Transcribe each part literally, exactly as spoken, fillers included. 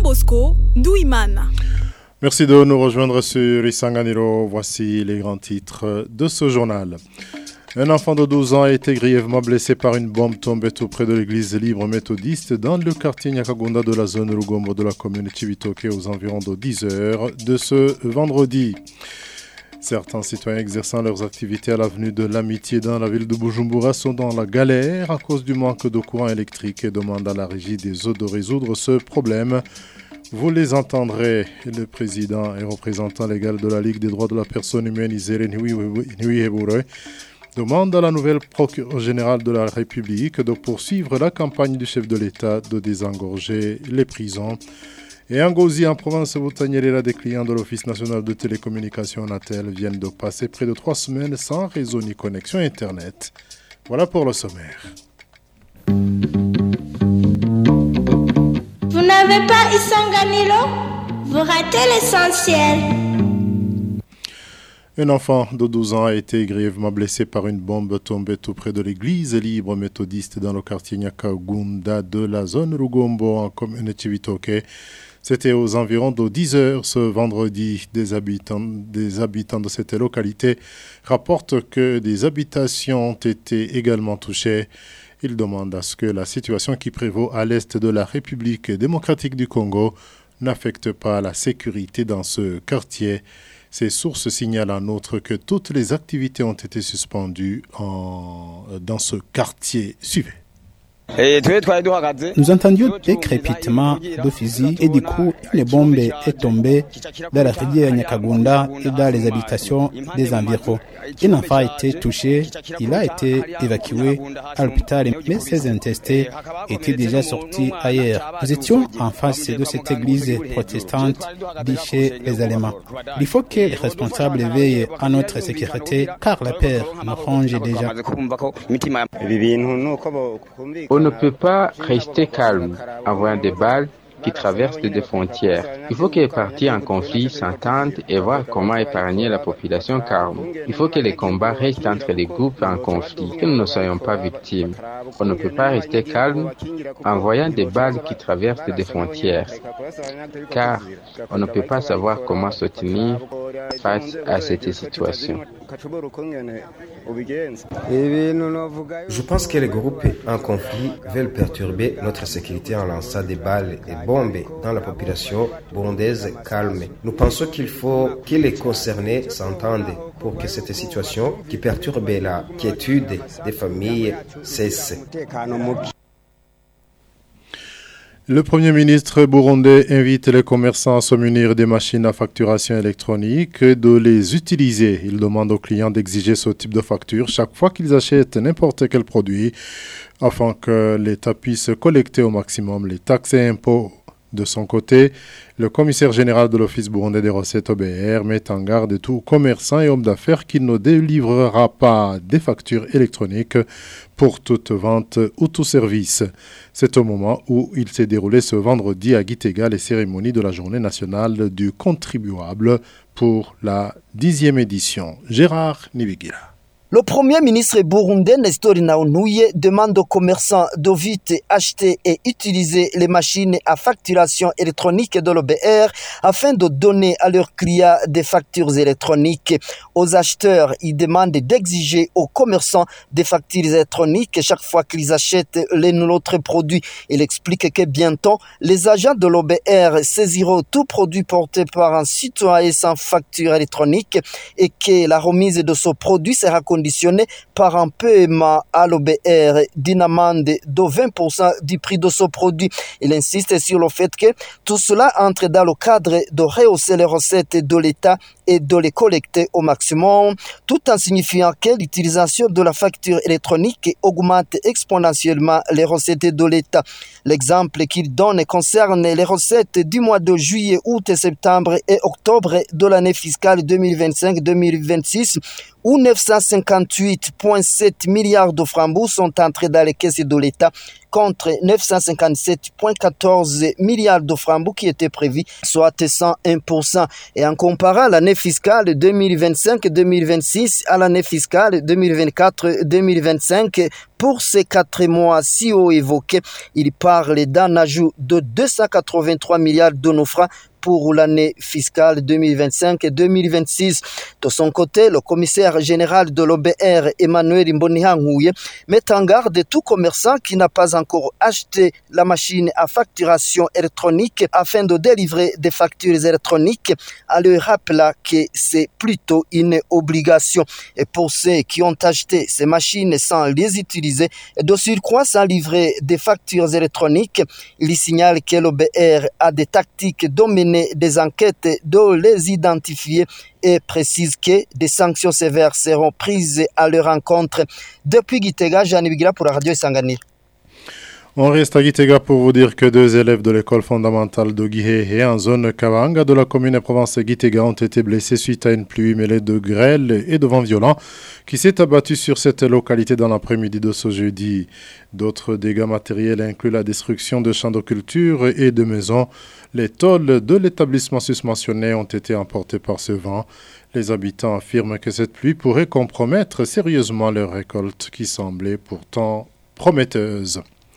Bosco Douimana. Merci de nous rejoindre sur Isanganiro. Voici les grands titres de ce journal. Un enfant de douze ans a été grièvement blessé par une bombe tombée tout près de l'église libre méthodiste dans le quartier Nyakagunda de la zone Rugombo de la commune de Chibitoke aux environs de dix heures de ce vendredi. Certains citoyens exerçant leurs activités à l'avenue de l'Amitié dans la ville de Bujumbura sont dans la galère à cause du manque de courant électrique et demandent à la régie des eaux de résoudre ce problème. Vous les entendrez. Le président et représentant légal de la Ligue des droits de la personne humaine, Izere Niwihebure, demande à la nouvelle procureure générale de la République de poursuivre la campagne du chef de l'État de désengorger les prisons. Et en Gozi, en province Boutanière, des clients de l'Office national de télécommunications Natel viennent de passer près de trois semaines sans réseau ni connexion Internet. Voilà pour le sommaire. Vous n'avez pas Isanganiro? Vous ratez l'essentiel. Un enfant de douze ans a été grièvement blessé par une bombe tombée tout près de l'église libre méthodiste dans le quartier Nyakagunda de la zone Rugombo en commune de Chibitoke. C'était aux environs de dix heures ce vendredi. Des habitants, des habitants de cette localité rapportent que des habitations ont été également touchées. Ils demandent à ce que la situation qui prévaut à l'est de la République démocratique du Congo n'affecte pas la sécurité dans ce quartier. Ces sources signalent en outre que toutes les activités ont été suspendues en, dans ce quartier. Suivez. Nous entendions des crépitements de fusils et du coup, une bombe est tombée dans la rivière Nyakagunda et dans les habitations des environs. Un enfant a été touché, il a été évacué à l'hôpital, mais ses intestins étaient déjà sortis ailleurs. Nous étions en face de cette église protestante dit chez les Allemands. Il faut que les responsables veillent à notre sécurité car la peur nous ronge déjà. On ne peut pas rester calme en voyant des balles qui traversent des frontières. Il faut que les parties en conflit s'entendent et voir comment épargner la population calme. Il faut que les combats restent entre les groupes en conflit, que nous ne soyons pas victimes. On ne peut pas rester calme en voyant des balles qui traversent des frontières, car on ne peut pas savoir comment se tenir face à cette situation. Je pense que les groupes en conflit veulent perturber notre sécurité en lançant des balles et bombes dans la population burundaise calme. Nous pensons qu'il faut que les concernés s'entendent pour que cette situation qui perturbe la quiétude des familles cesse. Le Premier ministre burundais invite les commerçants à se munir des machines à facturation électronique et de les utiliser. Il demande aux clients d'exiger ce type de facture chaque fois qu'ils achètent n'importe quel produit afin que l'État puisse collecter au maximum les taxes et impôts. De son côté, le commissaire général de l'Office burundais des recettes O B R met en garde tout commerçant et homme d'affaires qu'il ne délivrera pas des factures électroniques pour toute vente ou tout service. C'est au moment où il s'est déroulé ce vendredi à Gitega les cérémonies de la Journée nationale du contribuable pour la dixième édition. Gérard Nibigira. Le Premier ministre burundais Nestor Naunouye demande aux commerçants de vite acheter et utiliser les machines à facturation électronique de l'O B R afin de donner à leurs clients des factures électroniques. Aux acheteurs, il demande d'exiger aux commerçants des factures électroniques chaque fois qu'ils achètent l'un ou l'autre produit. Il explique que bientôt, les agents de l'O B R saisiront tout produit porté par un citoyen sans facture électronique et que la remise de ce produit sera conditionnée par un paiement à l'O B R d'une amende de vingt pour cent du prix de ce produit. Il insiste sur le fait que tout cela entre dans le cadre de rehausser les recettes de l'État et de les collecter au maximum, tout en signifiant que l'utilisation de la facture électronique augmente exponentiellement les recettes de l'État. L'exemple qu'il donne concerne les recettes du mois de juillet, août, septembre et octobre de l'année fiscale deux mille vingt-cinq deux mille vingt-six, où neuf cent cinquante-huit virgule sept milliards de francs sont entrés dans les caisses de l'État contre neuf cent cinquante-sept virgule quatorze milliards de francs qui étaient prévus, soit cent un pour cent. Et en comparant l'année fiscale deux mille vingt-cinq deux mille vingt-six à l'année fiscale deux mille vingt-quatre deux mille vingt-cinq, pour ces quatre mois si haut évoqués, il parle d'un ajout de deux cent quatre-vingt-trois milliards de nos francs pour l'année fiscale deux mille vingt-cinq deux mille vingt-six. De son côté, le commissaire général de l'O B R, Emmanuel Mbonihangouye, met en garde tout commerçant qui n'a pas encore acheté la machine à facturation électronique afin de délivrer des factures électroniques, en lui rappelant que c'est plutôt une obligation. Et pour ceux qui ont acheté ces machines sans les utiliser, et de surcroît sans livrer des factures électroniques, il signale que l'O B R a des tactiques dominées des enquêtes de les identifier et précise que des sanctions sévères seront prises à leur encontre. Depuis Gitega, Jeanne Bigira pour la radio Isangani. On reste à Gitega pour vous dire que deux élèves de l'école fondamentale de Gihehe en zone Kawanga de la commune et province de Gitega ont été blessés suite à une pluie mêlée de grêle et de vent violent qui s'est abattue sur cette localité dans l'après-midi de ce jeudi. D'autres dégâts matériels incluent la destruction de champs de culture et de maisons. Les tôles de l'établissement susmentionné ont été emportées par ce vent. Les habitants affirment que cette pluie pourrait compromettre sérieusement leur récolte qui semblait pourtant prometteuse.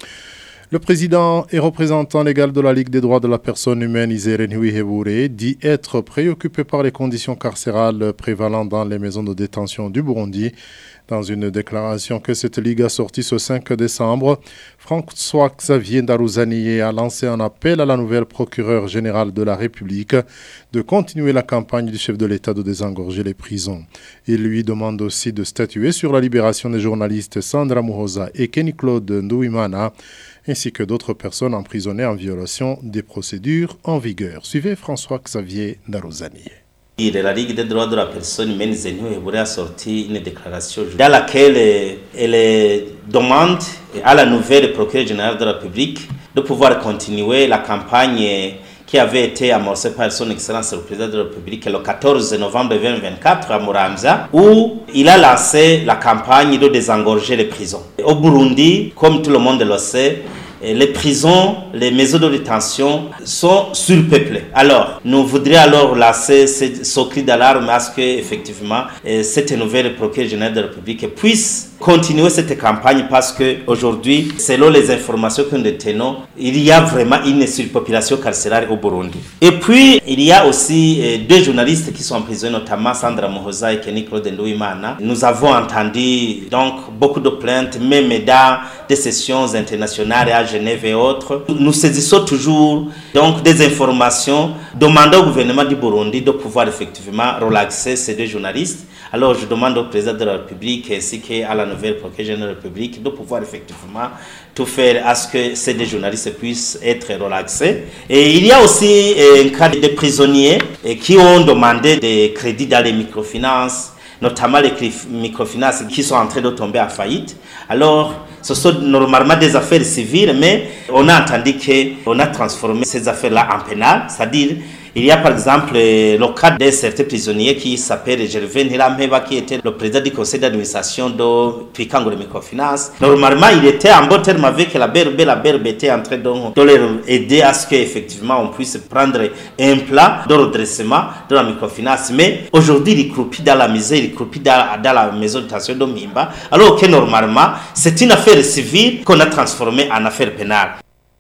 Le président et représentant légal de la Ligue des droits de la personne humaine, Izere Ntwihebure, dit être préoccupé par les conditions carcérales prévalant dans les maisons de détention du Burundi. Dans une déclaration que cette Ligue a sortie ce cinq décembre, François-Xavier Ndaruzaniye a lancé un appel à la nouvelle procureure générale de la République de continuer la campagne du chef de l'État de désengorger les prisons. Il lui demande aussi de statuer sur la libération des journalistes Sandra Muhoza et Kenny-Claude Nduwimana, ainsi que d'autres personnes emprisonnées en violation des procédures en vigueur. Suivez François-Xavier Ndaruzaniye. La Ligue des droits de la personne humaine a sorti une déclaration dans laquelle elle demande à la nouvelle procureure générale de la République de pouvoir continuer la campagne qui avait été amorcée par son Excellence le Président de la République le quatorze novembre deux mille vingt-quatre à Muramza, où il a lancé la campagne de désengorger les prisons. Au Burundi, comme tout le monde le sait, les prisons, les maisons de détention sont surpeuplées. Alors, nous voudrions alors lancer ce, ce cri d'alarme à ce que, effectivement, cette nouvelle procureure générale de la République puisse continuer cette campagne parce que aujourd'hui, selon les informations que nous détenons, il y a vraiment une surpopulation carcérale au Burundi. Et puis, il y a aussi euh, deux journalistes qui sont emprisonnés, notamment Sandra Muhoza et Kenny-Claude Nduwimana. Nous avons entendu donc beaucoup de plaintes, même dans des sessions internationales à Genève et autres. Nous saisissons toujours donc des informations demandant au gouvernement du Burundi de pouvoir effectivement relaxer ces deux journalistes. Alors je demande au président de la République ainsi qu'à la nouvelle procureure générale de la République de pouvoir effectivement tout faire à ce que ces deux journalistes puissent être relaxés. Et il y a aussi un cas de prisonniers qui ont demandé des crédits dans les microfinances, notamment les microfinances qui sont en train de tomber en faillite. Alors, ce sont normalement des affaires civiles, mais on a entendu qu'on a transformé ces affaires-là en pénal, c'est-à-dire il y a par exemple le cas d'un certain prisonnier qui s'appelle Gervais Ntirampheba, qui était le président du conseil d'administration de Twikangure Microfinance. Normalement, il était en bon terme avec la B R B. La B R B était en train de, de leur aider à ce qu'effectivement on puisse prendre un plan de redressement de la microfinance. Mais aujourd'hui, il croupit dans la misère, il croupit dans, dans la maison de détention de Mimba. Alors que normalement, c'est une affaire civile qu'on a transformée en affaire pénale.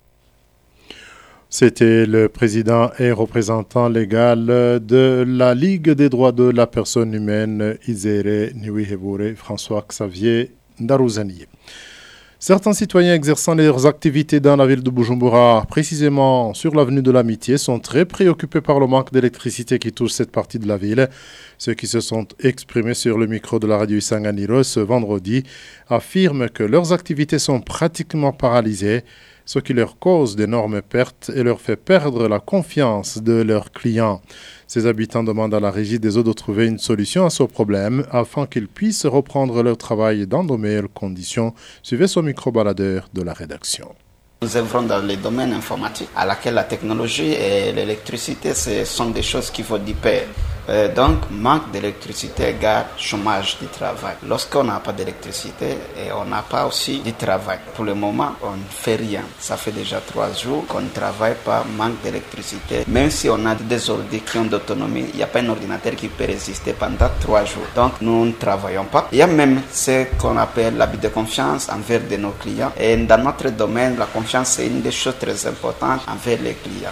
C'était le président et représentant légal de la Ligue des droits de la personne humaine, Izere Ntwihebure, François-Xavier Ndaruzaniye. Certains citoyens exerçant leurs activités dans la ville de Bujumbura, précisément sur l'avenue de l'Amitié, sont très préoccupés par le manque d'électricité qui touche cette partie de la ville. Ceux qui se sont exprimés sur le micro de la radio Isanganiro ce vendredi affirment que leurs activités sont pratiquement paralysées, ce qui leur cause d'énormes pertes et leur fait perdre la confiance de leurs clients. Ces habitants demandent à la régie des eaux de trouver une solution à ce problème afin qu'ils puissent reprendre leur travail dans de meilleures conditions. Suivez ce micro-baladeur de la rédaction. Nous œuvrons dans les domaines informatiques, à laquelle la technologie et l'électricité ce sont des choses qui vont de pair. Euh, donc, manque d'électricité égale chômage du travail. Lorsqu'on n'a pas d'électricité, et on n'a pas aussi du travail. Pour le moment, on ne fait rien. Ça fait déjà trois jours qu'on ne travaille pas, manque d'électricité. Même si on a des ordi qui ont d'autonomie, il n'y a pas un ordinateur qui peut résister pendant trois jours. Donc, nous ne travaillons pas. Il y a même ce qu'on appelle l'abus de confiance envers de nos clients. Et dans notre domaine, la confiance, c'est une des choses très importantes envers les clients.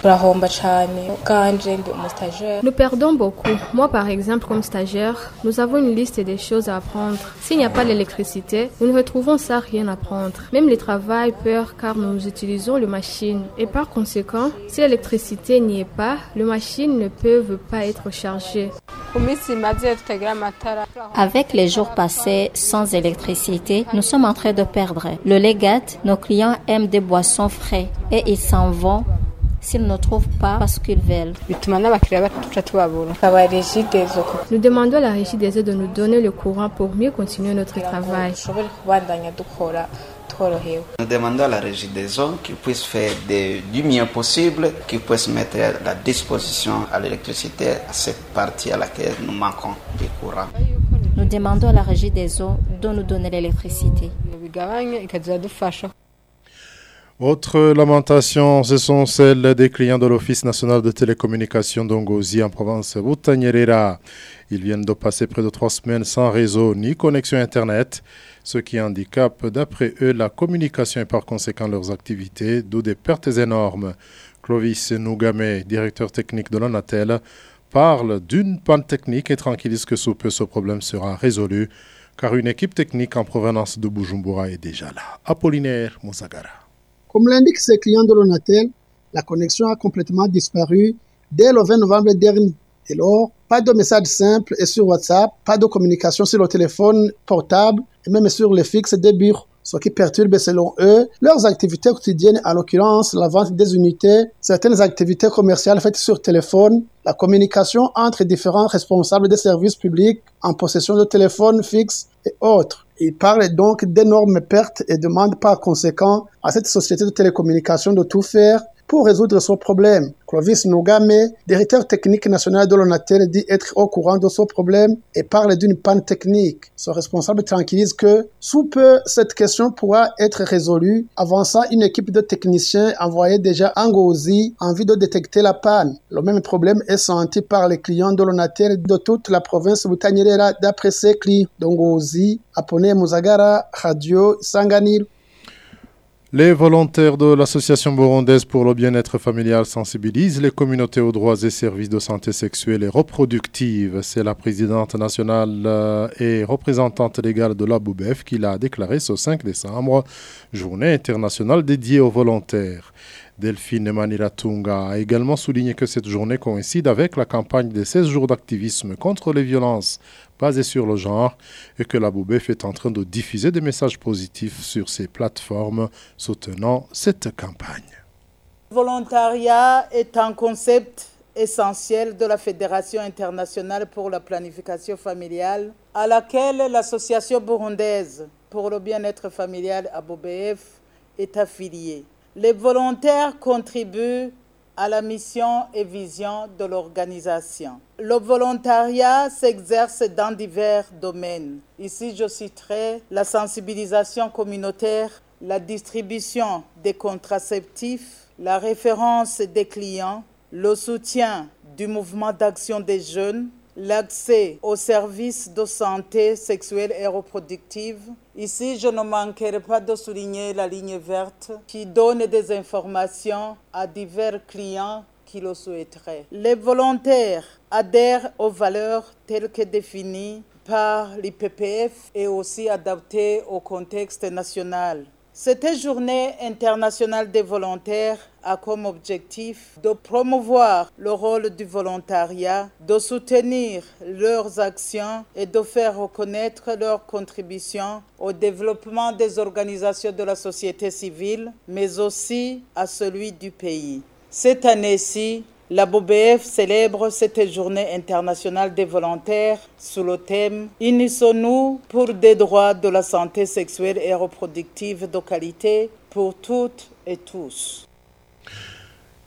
Nous perdons beaucoup. Moi, par exemple, comme stagiaire, nous avons une liste des choses à apprendre. S'il n'y a pas d'électricité, nous ne retrouvons ça rien à apprendre. Même le travail peur car nous utilisons les machines. Et par conséquent, si l'électricité n'y est pas, les machines ne peuvent pas être chargées. Avec les jours passés sans électricité, nous sommes en train de perdre. Le légat, nos clients aiment des boissons frais et ils s'en vont s'ils ne trouvent pas parce qu'ils veulent. Nous demandons à la régie des eaux de nous donner le courant pour mieux continuer notre travail. Nous demandons à la régie des eaux qu'ils puissent faire de, du mieux possible, qu'ils puissent mettre à la disposition à l'électricité à cette partie à laquelle nous manquons du courant. Nous demandons à la régie des eaux de nous donner l'électricité. Autres lamentations, ce sont celles des clients de l'Office national de télécommunications d'Ongozi en province Butanyerera. Ils viennent de passer près de trois semaines sans réseau ni connexion Internet, ce qui handicape d'après eux la communication et par conséquent leurs activités, d'où des pertes énormes. Clovis Nougame, directeur technique de l'Onatel, parle d'une panne technique et tranquillise que sous peu ce problème sera résolu, car une équipe technique en provenance de Bujumbura est déjà là. Apollinaire Moussagara. Comme l'indiquent ces clients de l'Onatel, la connexion a complètement disparu dès le vingt novembre dernier. Dès lors, pas de messages simples et sur WhatsApp, pas de communication sur le téléphone portable et même sur les fixes des bureaux, ce qui perturbe selon eux leurs activités quotidiennes, en l'occurrence la vente des unités, certaines activités commerciales faites sur téléphone, la communication entre différents responsables des services publics en possession de téléphones fixes et autres. Ils parlent donc d'énormes pertes et demandent par conséquent à cette société de télécommunications de tout faire pour résoudre ce problème. Clovis Nougame, directeur technique national de l'Onatel, dit être au courant de ce problème et parle d'une panne technique. Son responsable tranquillise que sous peu, cette question pourra être résolue, avançant une équipe de techniciens envoyés déjà en Ngozi en vue de détecter la panne. Le même problème est senti par les clients de l'Onatel de toute la province Butanyerera d'après ces clients. Ngozi, Apone Muzagara, Radio Sanganiro. Les volontaires de l'Association burundaise pour le bien-être familial sensibilisent les communautés aux droits et services de santé sexuelle et reproductive. C'est la présidente nationale et représentante légale de l'A B O B E F qui l'a déclaré ce cinq décembre, journée internationale dédiée aux volontaires. Delphine Maniratunga a également souligné que cette journée coïncide avec la campagne des seize jours d'activisme contre les violences basées sur le genre et que la B O B E F est en train de diffuser des messages positifs sur ses plateformes soutenant cette campagne. Le volontariat est un concept essentiel de la Fédération internationale pour la planification familiale à laquelle l'Association burundaise pour le bien-être familial A B O B E F est affiliée. Les volontaires contribuent à la mission et vision de l'organisation. Le volontariat s'exerce dans divers domaines. Ici, je citerai la sensibilisation communautaire, la distribution des contraceptifs, la référence des clients, le soutien du mouvement d'action des jeunes, l'accès aux services de santé sexuelle et reproductive. Ici, je ne manquerai pas de souligner la ligne verte qui donne des informations à divers clients qui le souhaiteraient. Les volontaires adhèrent aux valeurs telles que définies par l'I P P F et aussi adaptées au contexte national. Cette journée internationale des volontaires a comme objectif de promouvoir le rôle du volontariat, de soutenir leurs actions et de faire reconnaître leur contribution au développement des organisations de la société civile, mais aussi à celui du pays. Cette année-ci, la B O B E F célèbre cette journée internationale des volontaires sous le thème « Unissons-nous pour des droits de la santé sexuelle et reproductive de qualité pour toutes et tous ».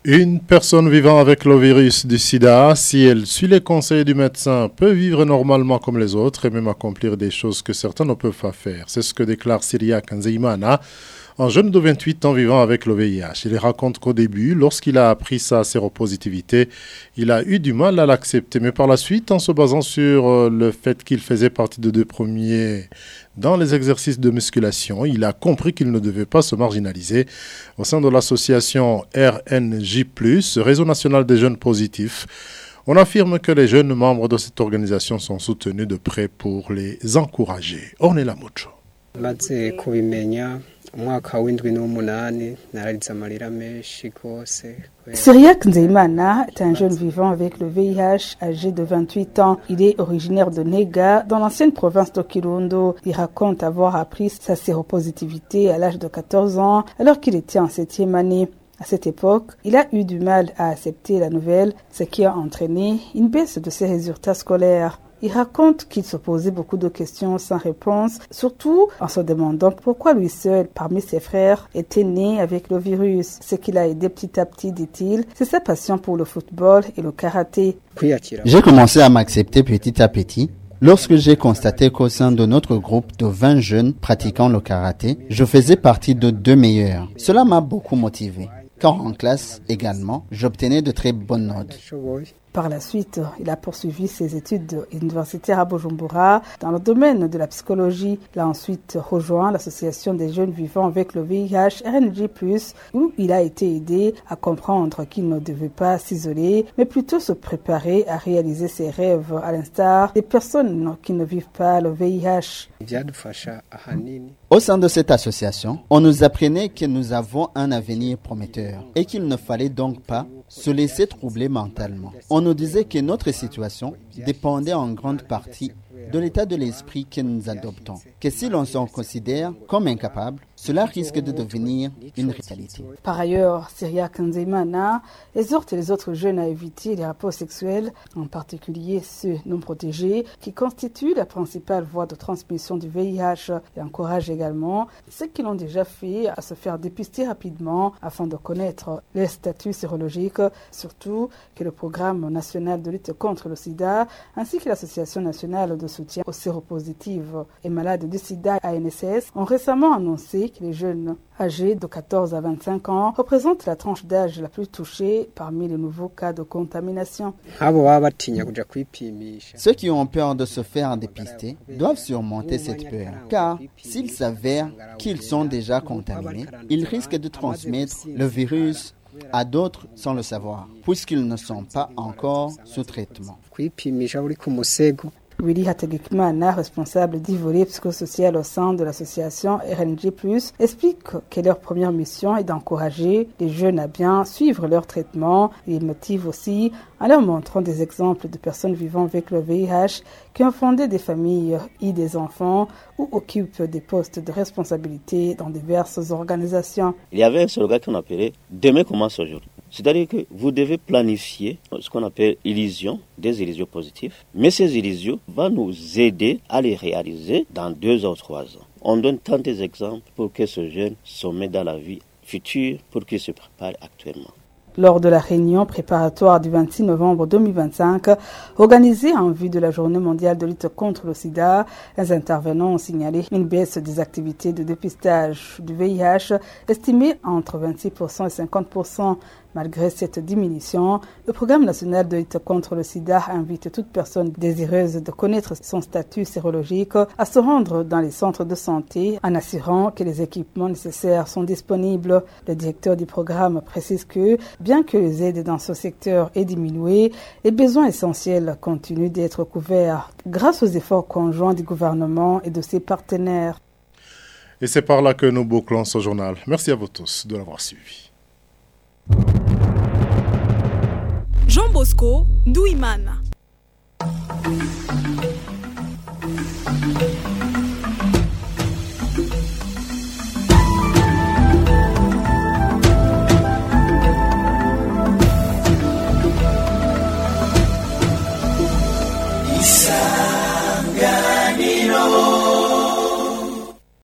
Une personne vivant avec le virus du sida, si elle suit les conseils du médecin, peut vivre normalement comme les autres et même accomplir des choses que certains ne peuvent pas faire. C'est ce que déclare Cyriaque Nzeimana, un jeune de vingt-huit ans vivant avec le V I H. Il raconte qu'au début, lorsqu'il a appris sa séropositivité, il a eu du mal à l'accepter. Mais par la suite, en se basant sur le fait qu'il faisait partie des deux premiers dans les exercices de musculation, il a compris qu'il ne devait pas se marginaliser. Au sein de l'association R N J plus, Réseau national des jeunes positifs, on affirme que les jeunes membres de cette organisation sont soutenus de près pour les encourager. Ornella Mucho. Cyriaque Nzeimana est un jeune vivant avec le V I H âgé de vingt-huit ans. Il est originaire de Nega, dans l'ancienne province de Kirundo. Il raconte avoir appris sa séropositivité à l'âge de quatorze ans, alors qu'il était en septième année. À cette époque, il a eu du mal à accepter la nouvelle, ce qui a entraîné une baisse de ses résultats scolaires. Il raconte qu'il se posait beaucoup de questions sans réponse, surtout en se demandant pourquoi lui seul, parmi ses frères, était né avec le virus. Ce qui l'a aidé petit à petit, dit-il, c'est sa passion pour le football et le karaté. J'ai commencé à m'accepter petit à petit. Lorsque j'ai constaté qu'au sein de notre groupe de vingt jeunes pratiquant le karaté, je faisais partie de deux meilleurs. Cela m'a beaucoup motivé. Quand en classe également, j'obtenais de très bonnes notes. Par la suite, il a poursuivi ses études universitaires à Bujumbura dans le domaine de la psychologie. Il a ensuite rejoint l'association des jeunes vivant avec le V I H R N J plus, où il a été aidé à comprendre qu'il ne devait pas s'isoler, mais plutôt se préparer à réaliser ses rêves, à l'instar des personnes qui ne vivent pas le V I H. Au sein de cette association, on nous apprenait que nous avons un avenir prometteur et qu'il ne fallait donc pas se laisser troubler mentalement. On nous disait que notre situation dépendait en grande partie de l'état de l'esprit que nous adoptons, que si l'on s'en considère comme incapable, cela risque de devenir une réalité. Par ailleurs, Cyriaque Nzeimana exhorte les autres jeunes à éviter les rapports sexuels, en particulier ceux non protégés, qui constituent la principale voie de transmission du V I H. Il encourage également ceux qui l'ont déjà fait à se faire dépister rapidement afin de connaître les statuts sérologiques, surtout que le programme national de lutte contre le sida ainsi que l'association nationale de soutien aux séropositifs et malades du sida A N S S ont récemment annoncé que les jeunes âgés de quatorze à vingt-cinq ans représentent la tranche d'âge la plus touchée parmi les nouveaux cas de contamination. Ceux qui ont peur de se faire dépister doivent surmonter cette peur, car s'il s'avère qu'ils sont déjà contaminés, ils risquent de transmettre le virus à d'autres sans le savoir, puisqu'ils ne sont pas encore sous traitement. Willy Hategekimana, responsable du volet psychosocial au sein de l'association R N J plus, explique que leur première mission est d'encourager les jeunes à bien suivre leur traitement. Il motive aussi en leur montrant des exemples de personnes vivant avec le V I H qui ont fondé des familles et des enfants ou occupent des postes de responsabilité dans diverses organisations. Il y avait un slogan qu'on appelait « Demain commence aujourd'hui ». C'est-à-dire que vous devez planifier ce qu'on appelle illusion, des illusions positives. Mais ces illusions vont nous aider à les réaliser dans deux ou trois ans. On donne tant d'exemples pour que ce jeune se mette dans la vie future pour qu'il se prépare actuellement. Lors de la réunion préparatoire du vingt-six novembre deux mille vingt-cinq, organisée en vue de la Journée mondiale de lutte contre le sida, les intervenants ont signalé une baisse des activités de dépistage du V I H estimée entre vingt-six pour cent et cinquante pour cent. Malgré cette diminution, le programme national de lutte contre le sida invite toute personne désireuse de connaître son statut sérologique à se rendre dans les centres de santé en assurant que les équipements nécessaires sont disponibles. Le directeur du programme précise que, bien que les aides dans ce secteur aient diminué, les besoins essentiels continuent d'être couverts grâce aux efforts conjoints du gouvernement et de ses partenaires. Et c'est par là que nous bouclons ce journal. Merci à vous tous de l'avoir suivi. Jean Bosco Douimana.